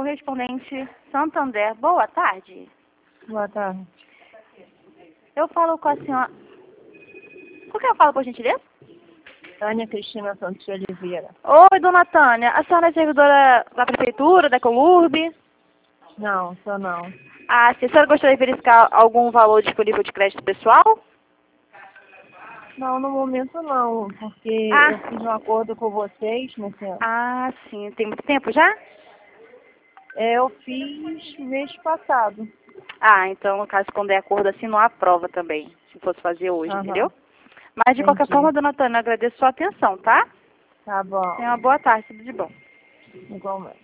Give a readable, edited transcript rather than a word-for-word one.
correspondente Santander. Boa tarde. Boa tarde. Eu falo com a senhora... Com quem eu falo, por gentileza? Tânia Cristina Santos de Oliveira. Oi, dona Tânia. A senhora é servidora da prefeitura, da Colurb? Não, sou não. Ah, se a senhora gostaria de verificar algum valor disponível de crédito pessoal? Não, no momento não, porque eu fiz um acordo com vocês nesse ano. Ah, sim. Tem muito tempo já? Eu fiz mês passado. Ah, então, no caso, quando é acordo assim, não há prova também, se fosse fazer hoje, entendeu? Mas, de qualquer forma, dona Tânia, eu agradeço a sua atenção, tá? Tá bom. Tenha uma boa tarde, tudo de bom. Igualmente.